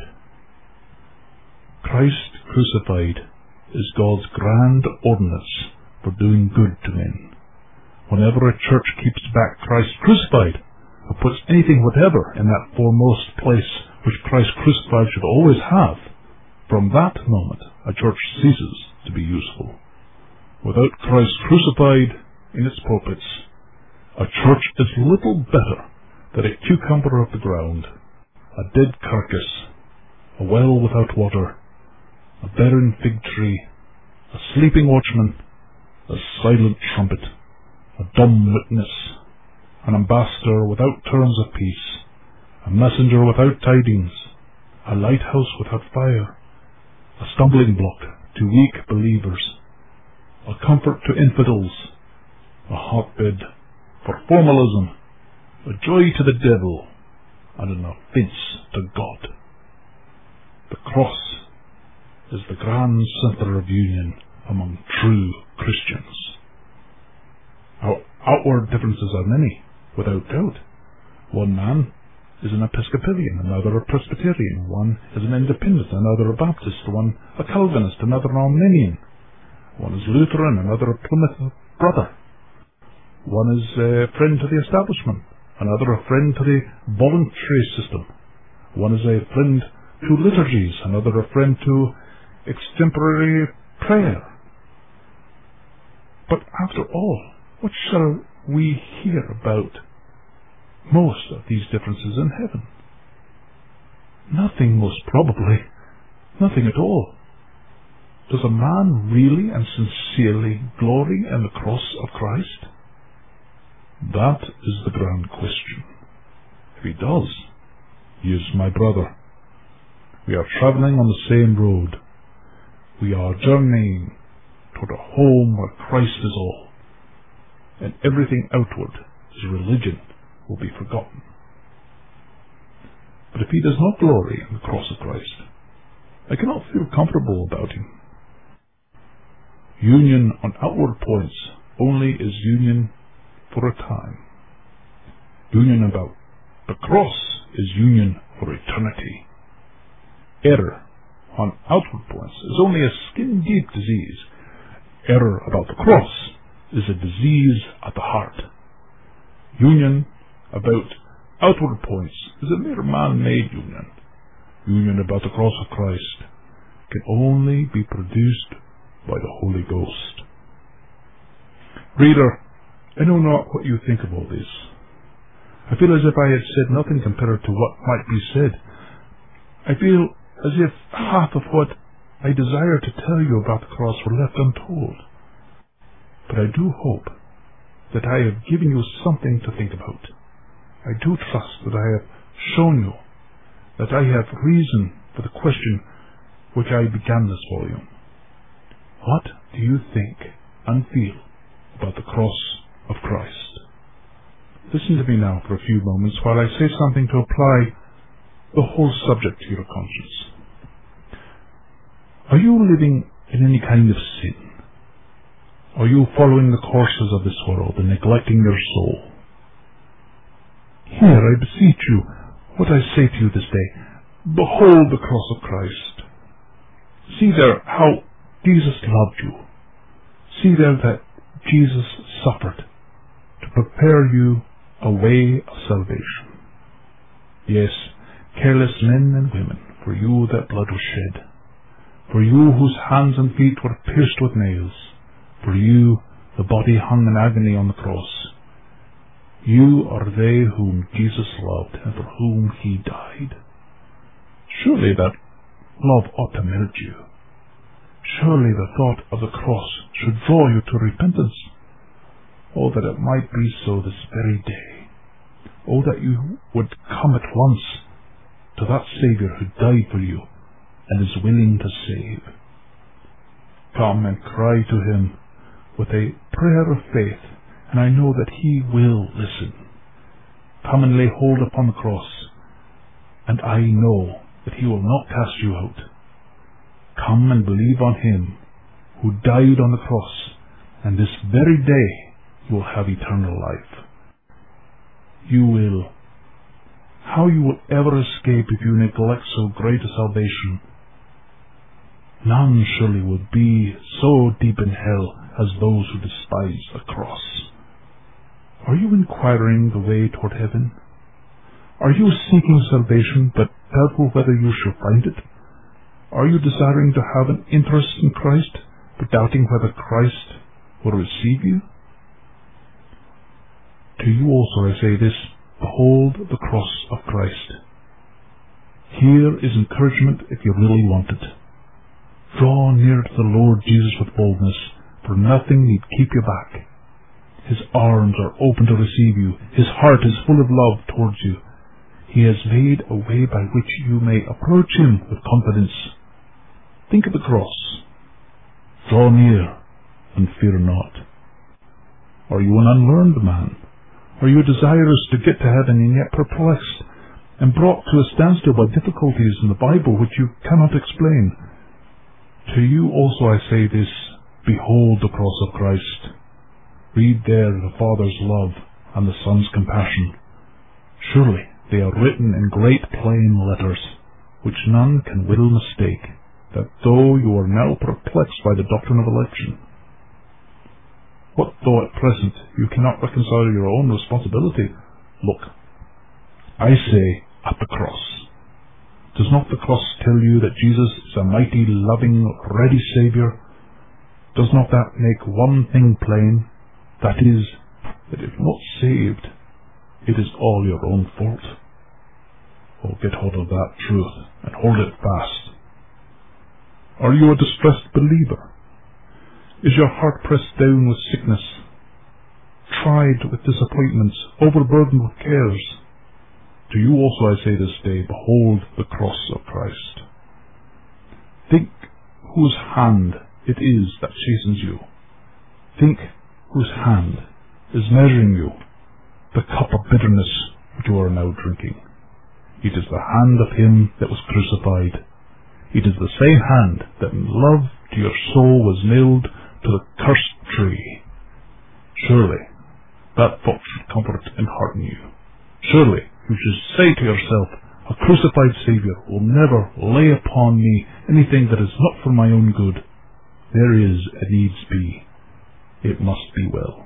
Christ crucified is God's grand ordinance for doing good to men. Whenever a church keeps back Christ crucified, or puts anything whatever in that foremost place which Christ crucified should always have, from that moment a church ceases to be useful. Without Christ crucified in its pulpits, a church is little better than a cucumber of the ground, a dead carcass, a well without water, a barren fig tree, a sleeping watchman, a silent trumpet, a dumb witness, an ambassador without terms of peace, a messenger without tidings, a lighthouse without fire, a stumbling block to weak believers, a comfort to infidels, a hotbed for formalism, a joy to the devil, and an offence to God. The cross is the grand centre of union among true Christians. Our outward differences are many, without doubt. One man is an Episcopalian, another a Presbyterian, one is an Independent, another a Baptist, one a Calvinist, another an Arminian, one is Lutheran, another a Plymouth Brother, one is a friend to the establishment, another a friend to the voluntary system, one is a friend to liturgies, another a friend to extemporary prayer. But after all, what shall we hear about most of these differences in heaven? Nothing, most probably. Nothing at all. Does a man really and sincerely glory in the cross of Christ? That is the grand question. If he does, he is my brother. We are travelling on the same road. We are journeying toward a home where Christ is all, and everything outward, his religion, will be forgotten. But if he does not glory in the cross of Christ, I cannot feel comfortable about him. Union on outward points only is union for a time. Union about the cross is union for eternity. Error on outward points is only a skin-deep disease. Error about the cross is a disease at the heart. Union about outward points is a mere man-made union. Union about the cross of Christ can only be produced by the Holy Ghost. Reader, I know not what you think of all this. I feel as if I had said nothing compared to what might be said. I feel as if half of what I desire to tell you about the cross were left untold. But I do hope that I have given you something to think about. I do trust that I have shown you that I have reason for the question which I began this volume. What do you think and feel about the cross of Christ? Listen to me now for a few moments while I say something to apply the whole subject to your conscience. Are you living in any kind of sin? Are you following the courses of this world and neglecting your soul? Here, I beseech you, what I say to you this day, behold the cross of Christ. See there how Jesus loved you. See there that Jesus suffered to prepare you a way of salvation. Yes, careless men and women, for you that blood was shed. For you whose hands and feet were pierced with nails. For you the body hung in agony on the cross. You are they whom Jesus loved and for whom he died. Surely that love ought to melt you. Surely the thought of the cross should draw you to repentance. Oh, that it might be so this very day. Oh, that you would come at once to that Saviour who died for you and is willing to save. Come and cry to him with a prayer of faith, and I know that he will listen. Come and lay hold upon the cross, and I know that he will not cast you out. Come and believe on him who died on the cross, and this very day you will have eternal life. You will. How you will ever escape if you neglect so great a salvation? None surely would be so deep in hell as those who despise the cross. Are you inquiring the way toward heaven? Are you seeking salvation, but doubtful whether you shall find it? Are you desiring to have an interest in Christ, but doubting whether Christ will receive you? To you also I say this, behold the cross of Christ. Here is encouragement if you really want it. Draw near to the Lord Jesus with boldness, for nothing need keep you back. His arms are open to receive you. His heart is full of love towards you. He has made a way by which you may approach him with confidence. Think of the cross. Draw near and fear not. Are you an unlearned man? Are you desirous to get to heaven and yet perplexed and brought to a standstill by difficulties in the Bible which you cannot explain? To you also I say this, behold the cross of Christ. Read there the Father's love and the Son's compassion. Surely they are written in great plain letters, which none can will mistake, that though you are now perplexed by the doctrine of election, what though at present you cannot reconcile your own responsibility? Look, I say, at the cross. Does not the cross tell you that Jesus is a mighty, loving, ready Saviour? Does not that make one thing plain? That is, that if not saved, it is all your own fault. Oh, get hold of that truth and hold it fast. Are you a distressed believer? Is your heart pressed down with sickness, tried with disappointments, overburdened with cares? To you also I say this day, behold the cross of Christ. Think whose hand it is that chastens you. Think whose hand is measuring you the cup of bitterness which you are now drinking. It is the hand of him that was crucified. It is the same hand that in love to your soul was nailed to the cursed tree. Surely that thought should comfort and hearten you. Surely you should say to yourself, a crucified Saviour will never lay upon me anything that is not for my own good. There is a needs be. It must be well.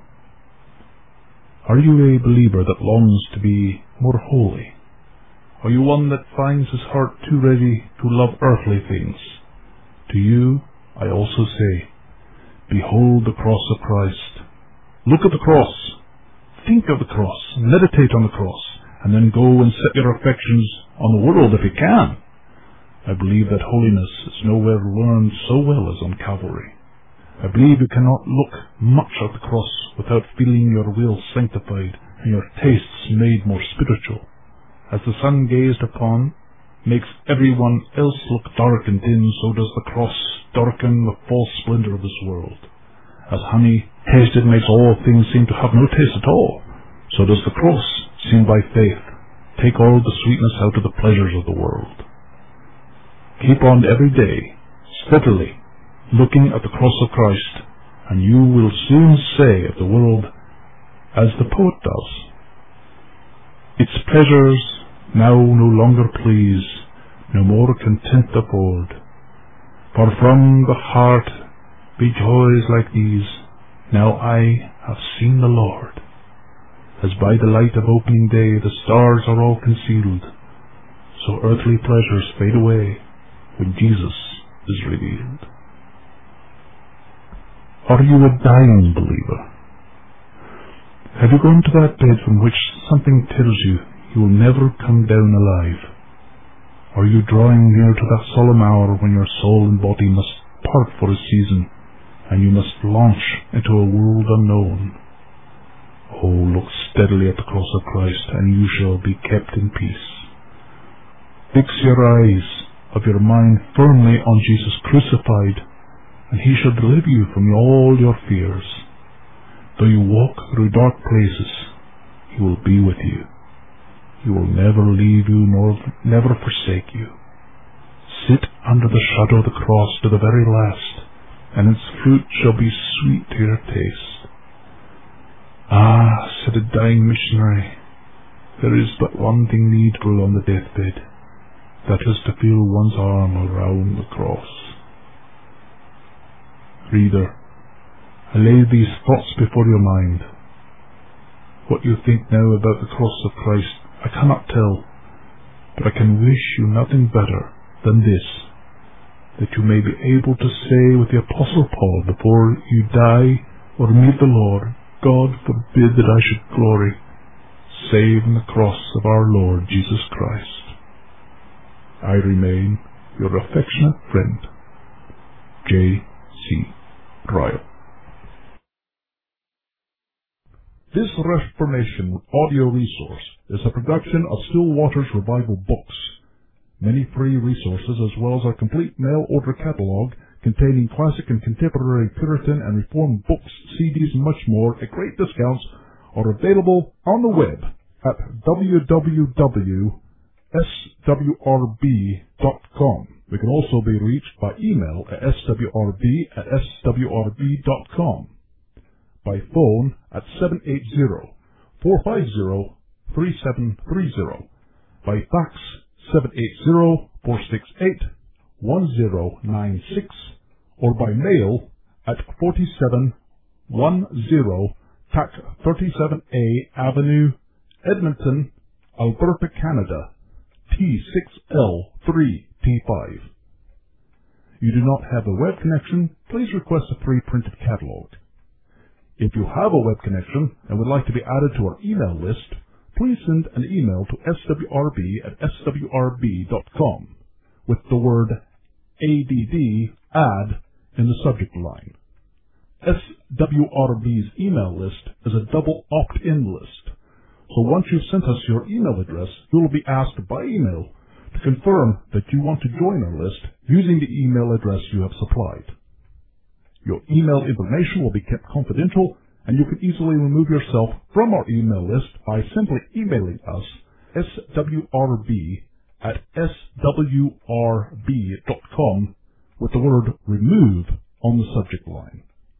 Are you a believer that longs to be more holy? Are you one that finds his heart too ready to love earthly things? To you I also say, behold the cross of Christ. Look at the cross. Think of the cross. Meditate on the cross. And then go and set your affections on the world if you can. I believe that holiness is nowhere learned so well as on Calvary. I believe you cannot look much at the cross without feeling your will sanctified and your tastes made more spiritual. As the sun gazed upon makes everyone else look dark and dim, so does the cross darken the false splendor of this world. As honey tasted makes all things seem to have no taste at all, so does the cross, seen by faith, take all the sweetness out of the pleasures of the world. Keep on every day, steadily, looking at the cross of Christ, and you will soon say of the world, as the poet does, its pleasures now no longer please, no more content afford. For from the heart be joys like these, now I have seen the Lord. As by the light of opening day the stars are all concealed, so earthly pleasures fade away when Jesus is revealed. Are you a dying believer? Have you gone to that bed from which something tells you you will never come down alive? Are you drawing near to that solemn hour when your soul and body must part for a season, and you must launch into a world unknown? Oh, look steadily at the cross of Christ, and you shall be kept in peace. Fix your eyes of your mind firmly on Jesus crucified, and he shall deliver you from all your fears. Though you walk through dark places, he will be with you. He will never leave you nor never forsake you. Sit under the shadow of the cross to the very last, and its fruit shall be sweet to your taste. Ah, said a dying missionary, there is but one thing needful on the deathbed, that is to feel one's arm around the cross. Reader, I lay these thoughts before your mind. What you think now about the cross of Christ I cannot tell, but I can wish you nothing better than this, that you may be able to say with the Apostle Paul before you die or meet the Lord, God forbid that I should glory, save in the cross of our Lord Jesus Christ. I remain your affectionate friend, J C Ryle. This Reformation audio resource is a production of Still Waters Revival Books. many free resources, as well as our complete mail-order catalog containing classic and contemporary Puritan and Reformed books, C Ds, and much more at great discounts, are available on the web at w w w dot s w r b dot com. We can also be reached by email at s w r b at s w r b dot com, by phone at seven eight zero, four five zero, three seven three zero, by fax seven eight zero, four six eight, one zero nine six, or by mail at forty-seven ten T A C thirty-seven A Avenue, Edmonton, Alberta, Canada, T six L three T five. You do not have a web connection, please request a free printed catalog. If you have a web connection and would like to be added to our email list, please send an email to s w r b at s w r b dot com with the word A D D, add, in the subject line. S W R B's email list is a double opt-in list, so once you've sent us your email address, you will be asked by email to confirm that you want to join our list using the email address you have supplied. Your email information will be kept confidential, and you can easily remove yourself from our email list by simply emailing us s w r b at s w r b dot com with the word remove on the subject line.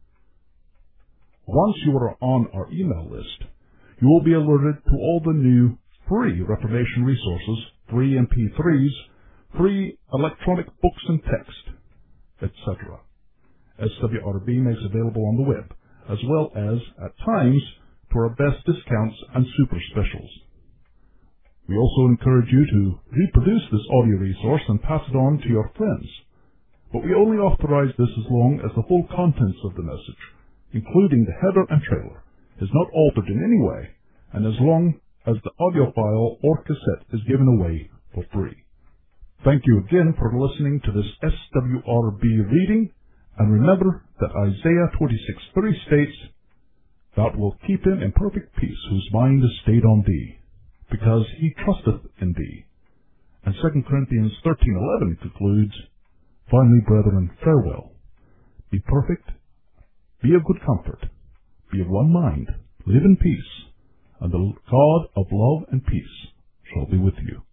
Once you are on our email list, you will be alerted to all the new free Reformation resources, free M P threes, free electronic books and text, et cetera. S W R B makes available on the web, as well as, at times, to our best discounts and super specials. We also encourage you to reproduce this audio resource and pass it on to your friends, but we only authorize this as long as the full contents of the message, including the header and trailer, is not altered in any way, and as long as the audio file or cassette is given away for free. Thank you again for listening to this S W R B reading, and remember that Isaiah twenty-six three states, "Thou wilt keep him in perfect peace whose mind is stayed on thee, because he trusteth in thee." And Second Corinthians thirteen eleven concludes, "Finally, brethren, farewell. Be perfect, be of good comfort, be of one mind, live in peace, and the God of love and peace shall be with you."